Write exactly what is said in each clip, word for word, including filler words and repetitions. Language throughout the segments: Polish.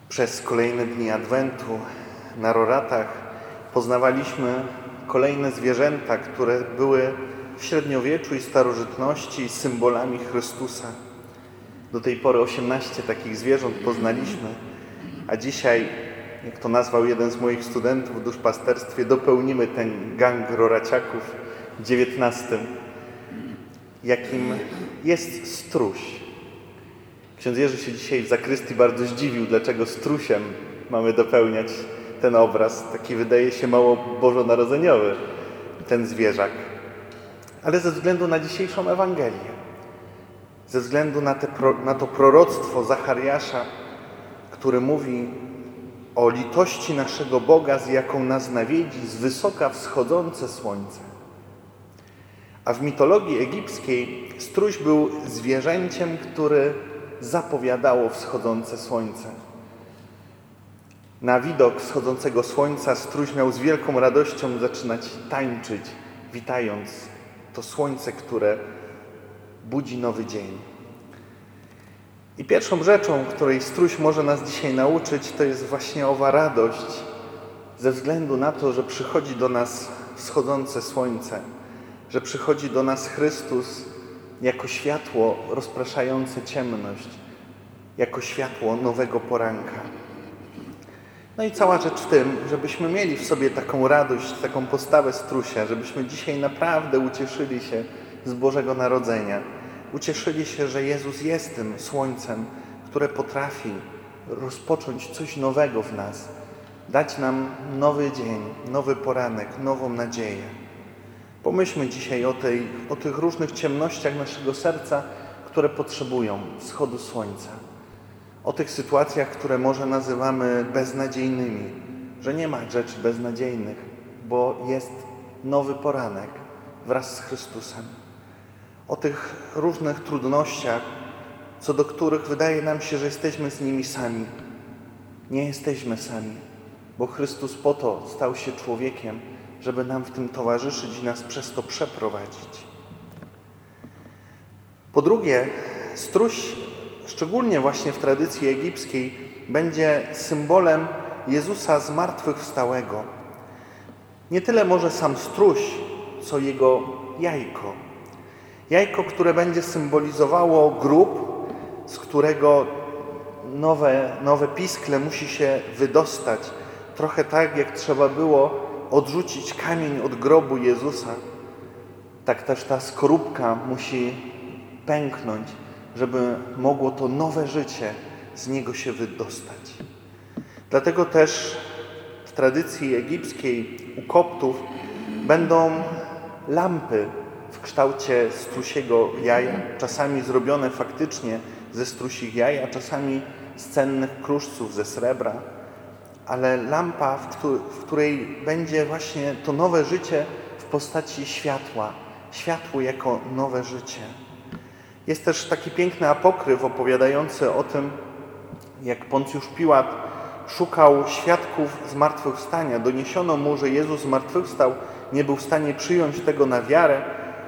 Przez kolejne dni Adwentu na Roratach poznawaliśmy kolejne zwierzęta, które były w średniowieczu i starożytności symbolami Chrystusa. Do tej pory osiemnaście takich zwierząt poznaliśmy, a dzisiaj, jak to nazwał jeden z moich studentów w duszpasterstwie, dopełnimy ten gang roraciaków dziewiętnastym, jakim jest struś. Ksiądz Jerzy się dzisiaj w zakrystii bardzo zdziwił, dlaczego strusiem mamy dopełniać ten obraz. Taki wydaje się mało bożonarodzeniowy ten zwierzak. Ale ze względu na dzisiejszą Ewangelię, ze względu na, te, na to proroctwo Zachariasza, które mówi o litości naszego Boga, z jaką nas nawiedzi z wysoka wschodzące słońce. A w mitologii egipskiej struś był zwierzęciem, który zapowiadało wschodzące słońce. Na widok wschodzącego słońca struś miał z wielką radością zaczynać tańczyć, witając to słońce, które budzi nowy dzień. I pierwszą rzeczą, której struś może nas dzisiaj nauczyć, to jest właśnie owa radość ze względu na to, że przychodzi do nas wschodzące słońce, że przychodzi do nas Chrystus jako światło rozpraszające ciemność, jako światło nowego poranka. No i cała rzecz w tym, żebyśmy mieli w sobie taką radość, taką postawę strusia, żebyśmy dzisiaj naprawdę ucieszyli się z Bożego Narodzenia. Ucieszyli się, że Jezus jest tym słońcem, które potrafi rozpocząć coś nowego w nas, dać nam nowy dzień, nowy poranek, nową nadzieję. Pomyślmy dzisiaj o, tej, o tych różnych ciemnościach naszego serca, które potrzebują wschodu słońca. O tych sytuacjach, które może nazywamy beznadziejnymi, że nie ma rzeczy beznadziejnych, bo jest nowy poranek wraz z Chrystusem. O tych różnych trudnościach, co do których wydaje nam się, że jesteśmy z nimi sami. Nie jesteśmy sami, bo Chrystus po to stał się człowiekiem, żeby nam w tym towarzyszyć i nas przez to przeprowadzić. Po drugie, struś, szczególnie właśnie w tradycji egipskiej, będzie symbolem Jezusa zmartwychwstałego. Nie tyle może sam struś, co jego jajko. Jajko, które będzie symbolizowało grób, z którego nowe, nowe piskle musi się wydostać. Trochę tak, jak trzeba było odrzucić kamień od grobu Jezusa. Tak też ta skorupka musi pęknąć, żeby mogło to nowe życie z niego się wydostać. Dlatego też w tradycji egipskiej u Koptów będą lampy w kształcie strusiego jaja, czasami zrobione faktycznie ze strusich jaj, a czasami z cennych kruszców ze srebra, ale lampa, w której będzie właśnie to nowe życie w postaci światła, światło jako nowe życie. Jest też taki piękny apokryf opowiadający o tym, jak Poncjusz Piłat szukał świadków zmartwychwstania. Doniesiono mu, że Jezus zmartwychwstał, nie był w stanie przyjąć tego na wiarę.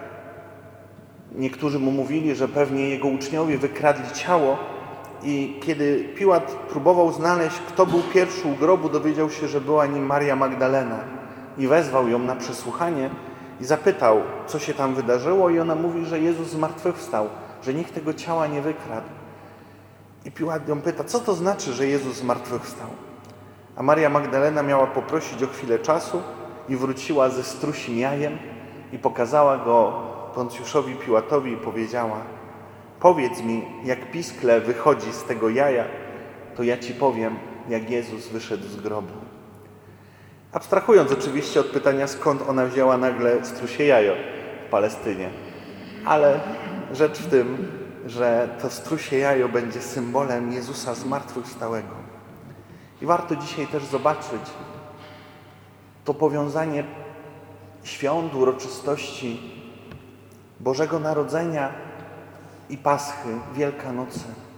Niektórzy mu mówili, że pewnie jego uczniowie wykradli ciało i kiedy Piłat próbował znaleźć, kto był pierwszy u grobu, dowiedział się, że była nim Maria Magdalena i wezwał ją na przesłuchanie i zapytał, co się tam wydarzyło, i ona mówi, że Jezus zmartwychwstał, że nikt tego ciała nie wykradł. I Piłat ją pyta, co to znaczy, że Jezus zmartwychwstał? A Maria Magdalena miała poprosić o chwilę czasu i wróciła ze strusim jajem i pokazała go Poncjuszowi Piłatowi i powiedziała: powiedz mi, jak piskle wychodzi z tego jaja, to ja ci powiem, jak Jezus wyszedł z grobu. Abstrahując oczywiście od pytania, skąd ona wzięła nagle strusie jajo w Palestynie. Ale rzecz w tym, że to strusie jajo będzie symbolem Jezusa zmartwychwstałego. I warto dzisiaj też zobaczyć to powiązanie świąt, uroczystości Bożego Narodzenia i Paschy, Wielkanocy.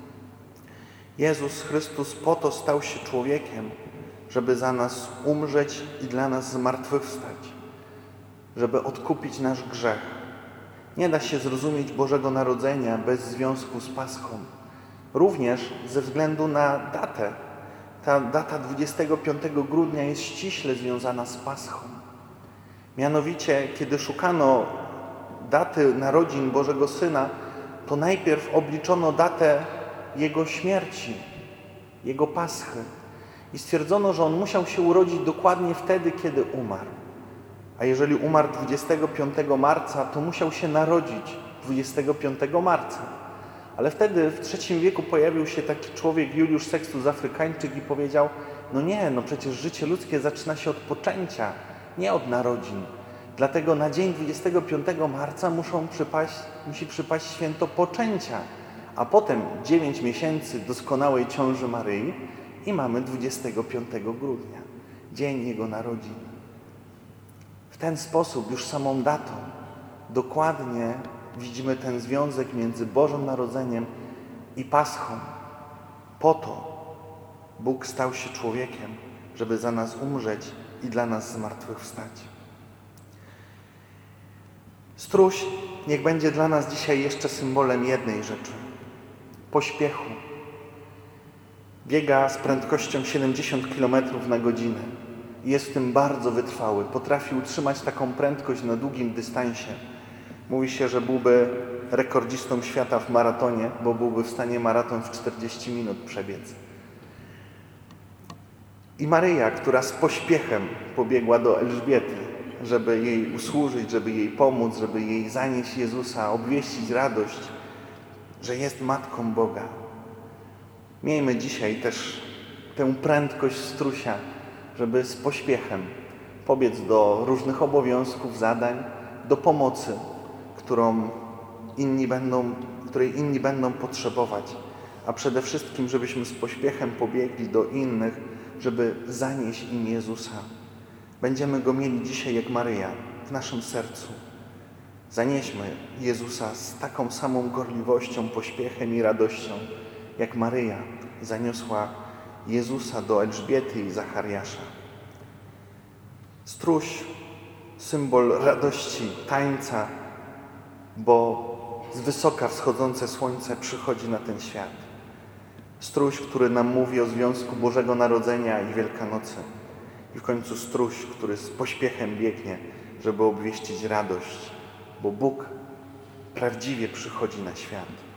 Jezus Chrystus po to stał się człowiekiem, żeby za nas umrzeć i dla nas zmartwychwstać, żeby odkupić nasz grzech. Nie da się zrozumieć Bożego Narodzenia bez związku z Paschą. Również ze względu na datę. Ta data dwudziestego piątego grudnia jest ściśle związana z Paschą. Mianowicie, kiedy szukano daty narodzin Bożego Syna, to najpierw obliczono datę Jego śmierci, Jego Paschy. I stwierdzono, że On musiał się urodzić dokładnie wtedy, kiedy umarł. A jeżeli umarł dwudziestego piątego marca, to musiał się narodzić dwudziestego piątego marca. Ale wtedy w trzecim wieku pojawił się taki człowiek, Juliusz Sextus Afrykańczyk, i powiedział: no nie, no przecież życie ludzkie zaczyna się od poczęcia, nie od narodzin. Dlatego na dzień dwudziestego piątego marca muszą przypaść, musi przypaść święto poczęcia, a potem dziewięć miesięcy doskonałej ciąży Maryi i mamy dwudziestego piątego grudnia, dzień Jego narodzin. W ten sposób, już samą datą, dokładnie widzimy ten związek między Bożym Narodzeniem i Paschą. Po to Bóg stał się człowiekiem, żeby za nas umrzeć i dla nas zmartwychwstać. Stróż niech będzie dla nas dzisiaj jeszcze symbolem jednej rzeczy – pośpiechu. Biega z prędkością siedemdziesiąt kilometrów na godzinę. Jest w tym bardzo wytrwały. Potrafi utrzymać taką prędkość na długim dystansie. Mówi się, że byłby rekordzistą świata w maratonie, bo byłby w stanie maraton w czterdzieści minut przebiec. I Maryja, która z pośpiechem pobiegła do Elżbiety, żeby jej usłużyć, żeby jej pomóc, żeby jej zanieść Jezusa, obwieścić radość, że jest Matką Boga. Miejmy dzisiaj też tę prędkość strusia, żeby z pośpiechem pobiec do różnych obowiązków, zadań, do pomocy, którą inni będą, której inni będą potrzebować, a przede wszystkim, żebyśmy z pośpiechem pobiegli do innych, żeby zanieść im Jezusa. Będziemy Go mieli dzisiaj jak Maryja w naszym sercu. Zanieśmy Jezusa z taką samą gorliwością, pośpiechem i radością, jak Maryja zaniosła Jezusa do Elżbiety i Zachariasza. Stróż, symbol radości, tańca, bo z wysoka wschodzące słońce przychodzi na ten świat. Stróż, który nam mówi o związku Bożego Narodzenia i Wielkanocy. I w końcu stróż, który z pośpiechem biegnie, żeby obwieścić radość, bo Bóg prawdziwie przychodzi na świat.